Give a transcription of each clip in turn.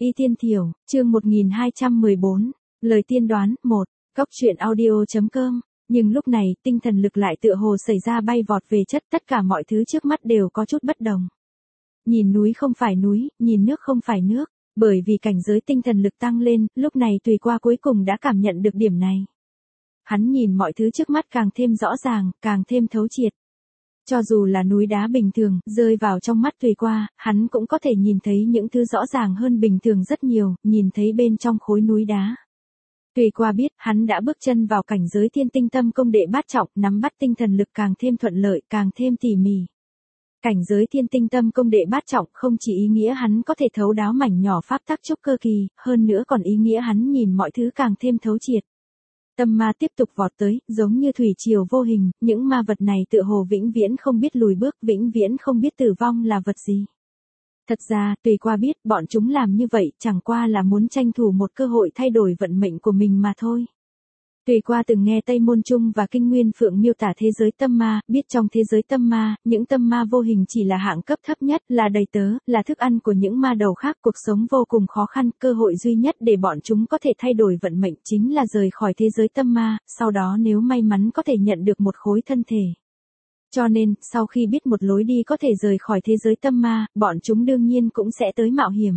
Y Tiên Thiểu, chương 1214, lời tiên đoán, 1, Cóc truyện audio.com, nhưng lúc này, tinh thần lực lại tựa hồ xảy ra bay vọt về chất, tất cả mọi thứ trước mắt đều có chút bất đồng. Nhìn núi không phải núi, nhìn nước không phải nước, bởi vì cảnh giới tinh thần lực tăng lên, lúc này Tùy Qua cuối cùng đã cảm nhận được điểm này. Hắn nhìn mọi thứ trước mắt càng thêm rõ ràng, càng thêm thấu triệt. Cho dù là núi đá bình thường, rơi vào trong mắt Tùy Qua, hắn cũng có thể nhìn thấy những thứ rõ ràng hơn bình thường rất nhiều, nhìn thấy bên trong khối núi đá. Tùy Qua biết, hắn đã bước chân vào cảnh giới thiên tinh tâm công đệ bát trọng, nắm bắt tinh thần lực càng thêm thuận lợi, càng thêm tỉ mỉ. Cảnh giới thiên tinh tâm công đệ bát trọng không chỉ ý nghĩa hắn có thể thấu đáo mảnh nhỏ pháp tắc trúc cơ kỳ, hơn nữa còn ý nghĩa hắn nhìn mọi thứ càng thêm thấu triệt. Tâm ma tiếp tục vọt tới, giống như thủy triều vô hình, những ma vật này tựa hồ vĩnh viễn không biết lùi bước, vĩnh viễn không biết tử vong là vật gì. Thật ra, Tùy Qua biết, bọn chúng làm như vậy chẳng qua là muốn tranh thủ một cơ hội thay đổi vận mệnh của mình mà thôi. Tùy Qua từng nghe Tây Môn Trung và Kinh Nguyên Phượng miêu tả thế giới tâm ma, biết trong thế giới tâm ma, những tâm ma vô hình chỉ là hạng cấp thấp nhất, là đầy tớ, là thức ăn của những ma đầu khác, cuộc sống vô cùng khó khăn, cơ hội duy nhất để bọn chúng có thể thay đổi vận mệnh chính là rời khỏi thế giới tâm ma, sau đó nếu may mắn có thể nhận được một khối thân thể. Cho nên, sau khi biết một lối đi có thể rời khỏi thế giới tâm ma, bọn chúng đương nhiên cũng sẽ tới mạo hiểm.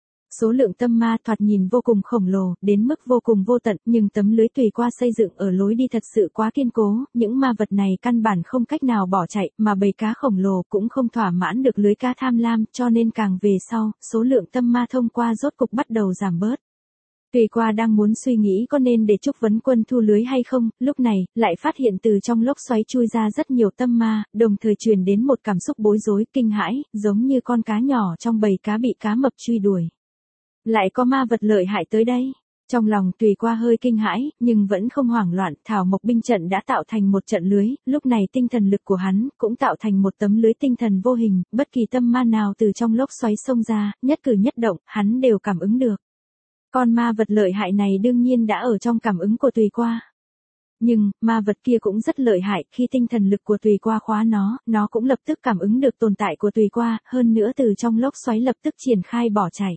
Số lượng tâm ma thoạt nhìn vô cùng khổng lồ, đến mức vô cùng vô tận, nhưng tấm lưới Tùy Qua xây dựng ở lối đi thật sự quá kiên cố, những ma vật này căn bản không cách nào bỏ chạy, mà bầy cá khổng lồ cũng không thỏa mãn được lưới cá tham lam, cho nên càng về sau, số lượng tâm ma thông qua rốt cục bắt đầu giảm bớt. Tùy Qua đang muốn suy nghĩ có nên để Trúc Vấn Quân thu lưới hay không, lúc này, lại phát hiện từ trong lốc xoáy chui ra rất nhiều tâm ma, đồng thời truyền đến một cảm xúc bối rối, kinh hãi, giống như con cá nhỏ trong bầy cá bị cá mập truy đuổi. Lại có ma vật lợi hại tới đây. Trong lòng Tùy Qua hơi kinh hãi, nhưng vẫn không hoảng loạn, Thảo Mộc binh trận đã tạo thành một trận lưới, lúc này tinh thần lực của hắn cũng tạo thành một tấm lưới tinh thần vô hình, bất kỳ tâm ma nào từ trong lốc xoáy xông ra, nhất cử nhất động, hắn đều cảm ứng được. Con ma vật lợi hại này đương nhiên đã ở trong cảm ứng của Tùy Qua. Nhưng, ma vật kia cũng rất lợi hại, khi tinh thần lực của Tùy Qua khóa nó cũng lập tức cảm ứng được tồn tại của Tùy Qua, hơn nữa từ trong lốc xoáy lập tức triển khai bỏ chạy.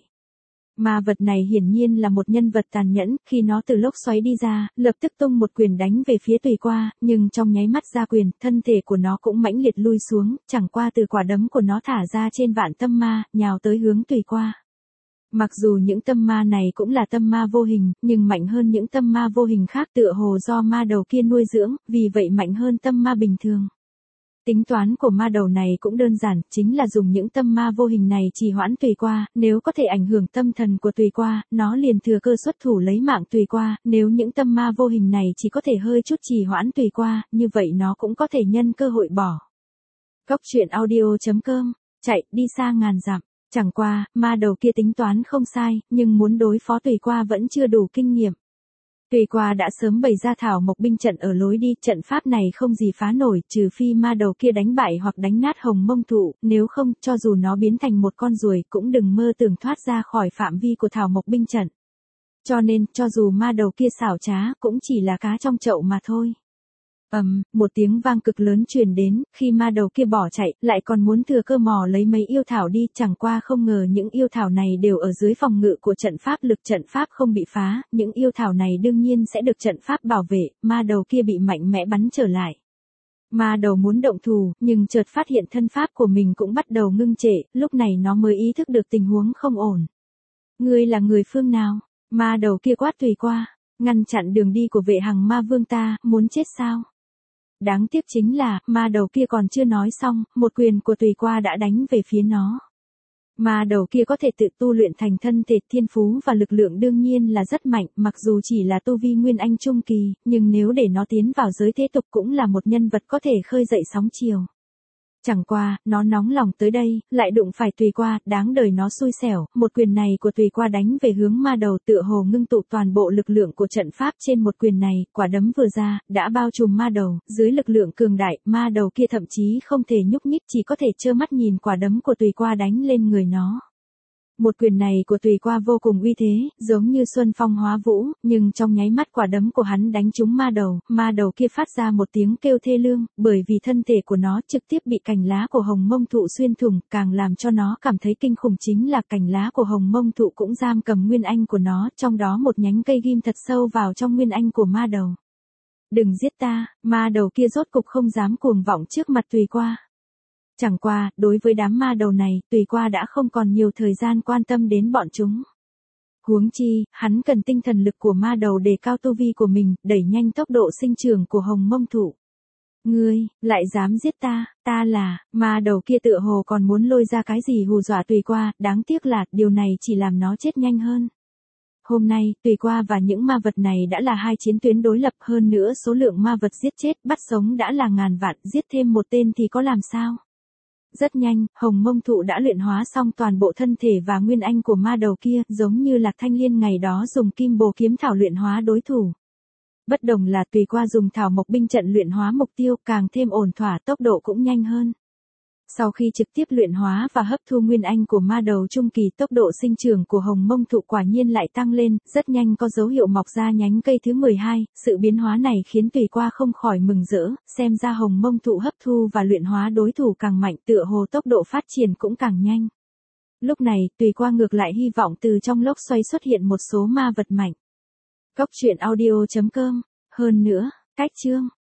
Ma vật này hiển nhiên là một nhân vật tàn nhẫn, khi nó từ lốc xoáy đi ra, lập tức tung một quyền đánh về phía Tùy Qua, nhưng trong nháy mắt ra quyền, thân thể của nó cũng mãnh liệt lui xuống, chẳng qua từ quả đấm của nó thả ra trên vạn tâm ma, nhào tới hướng Tùy Qua. Mặc dù những tâm ma này cũng là tâm ma vô hình, nhưng mạnh hơn những tâm ma vô hình khác tựa hồ do ma đầu kia nuôi dưỡng, vì vậy mạnh hơn tâm ma bình thường. Tính toán của ma đầu này cũng đơn giản, chính là dùng những tâm ma vô hình này trì hoãn Tùy Qua, nếu có thể ảnh hưởng tâm thần của Tùy Qua, nó liền thừa cơ xuất thủ lấy mạng Tùy Qua, nếu những tâm ma vô hình này chỉ có thể hơi chút trì hoãn Tùy Qua, như vậy nó cũng có thể nhân cơ hội bỏ. Cóc truyện audio.com, chạy, đi xa ngàn dặm. Chẳng qua, ma đầu kia tính toán không sai, nhưng muốn đối phó Tùy Qua vẫn chưa đủ kinh nghiệm. Tùy Qua đã sớm bày ra Thảo Mộc binh trận ở lối đi, trận pháp này không gì phá nổi, trừ phi ma đầu kia đánh bại hoặc đánh nát Hồng Mông Thụ, nếu không, cho dù nó biến thành một con ruồi, cũng đừng mơ tưởng thoát ra khỏi phạm vi của Thảo Mộc binh trận. Cho nên, cho dù ma đầu kia xảo trá, cũng chỉ là cá trong chậu mà thôi. Một tiếng vang cực lớn truyền đến, khi ma đầu kia bỏ chạy, lại còn muốn thừa cơ mò lấy mấy yêu thảo đi, chẳng qua không ngờ những yêu thảo này đều ở dưới phòng ngự của trận pháp, lực trận pháp không bị phá, những yêu thảo này đương nhiên sẽ được trận pháp bảo vệ, ma đầu kia bị mạnh mẽ bắn trở lại. Ma đầu muốn động thủ, nhưng chợt phát hiện thân pháp của mình cũng bắt đầu ngưng trệ, lúc này nó mới ý thức được tình huống không ổn. Ngươi là người phương nào? Ma đầu kia quát Tùy Qua, ngăn chặn đường đi của Vệ Hằng Ma Vương ta, muốn chết sao? Đáng tiếc chính là, ma đầu kia còn chưa nói xong, một quyền của Tùy Qua đã đánh về phía nó. Ma đầu kia có thể tự tu luyện thành thân thể, thiên phú và lực lượng đương nhiên là rất mạnh, mặc dù chỉ là tu vi Nguyên Anh Trung Kỳ, nhưng nếu để nó tiến vào giới thế tục cũng là một nhân vật có thể khơi dậy sóng chiều. Chẳng qua, nó nóng lòng tới đây, lại đụng phải Tùy Qua, đáng đời nó xui xẻo, một quyền này của Tùy Qua đánh về hướng ma đầu tựa hồ ngưng tụ toàn bộ lực lượng của trận pháp trên một quyền này, quả đấm vừa ra, đã bao trùm ma đầu, dưới lực lượng cường đại, ma đầu kia thậm chí không thể nhúc nhích, chỉ có thể trơ mắt nhìn quả đấm của Tùy Qua đánh lên người nó. Một quyền này của Tùy Qua vô cùng uy thế, giống như xuân phong hóa vũ, nhưng trong nháy mắt quả đấm của hắn đánh trúng ma đầu kia phát ra một tiếng kêu thê lương, bởi vì thân thể của nó trực tiếp bị cành lá của hồng mông thụ xuyên thủng, càng làm cho nó cảm thấy kinh khủng chính là cành lá của hồng mông thụ cũng giam cầm nguyên anh của nó, trong đó một nhánh cây ghim thật sâu vào trong nguyên anh của ma đầu. Đừng giết ta, ma đầu kia rốt cục không dám cuồng vọng trước mặt Tùy Qua. Chẳng qua, đối với đám ma đầu này, Tùy Qua đã không còn nhiều thời gian quan tâm đến bọn chúng. Huống chi, hắn cần tinh thần lực của ma đầu để cao tu vi của mình, đẩy nhanh tốc độ sinh trưởng của hồng mông thụ. Ngươi, lại dám giết ta là, ma đầu kia tựa hồ còn muốn lôi ra cái gì hù dọa Tùy Qua, đáng tiếc là, điều này chỉ làm nó chết nhanh hơn. Hôm nay, Tùy Qua và những ma vật này đã là hai chiến tuyến đối lập, hơn nữa số lượng ma vật giết chết, bắt sống đã là ngàn vạn, giết thêm một tên thì có làm sao? Rất nhanh, hồng mông thụ đã luyện hóa xong toàn bộ thân thể và nguyên anh của ma đầu kia, giống như Lạc Thanh Liên ngày đó dùng kim bồ kiếm thảo luyện hóa đối thủ. Bất đồng là Tùy Qua dùng thảo mộc binh trận luyện hóa mục tiêu, càng thêm ổn thỏa, tốc độ cũng nhanh hơn. Sau khi trực tiếp luyện hóa và hấp thu nguyên anh của ma đầu trung kỳ, tốc độ sinh trưởng của hồng mông thụ quả nhiên lại tăng lên, rất nhanh có dấu hiệu mọc ra nhánh cây thứ 12, sự biến hóa này khiến Tùy Qua không khỏi mừng rỡ, xem ra hồng mông thụ hấp thu và luyện hóa đối thủ càng mạnh, tựa hồ tốc độ phát triển cũng càng nhanh. Lúc này, Tùy Qua ngược lại hy vọng từ trong lốc xoáy xuất hiện một số ma vật mạnh. Cốc truyện audio.com. Hơn nữa, cách chương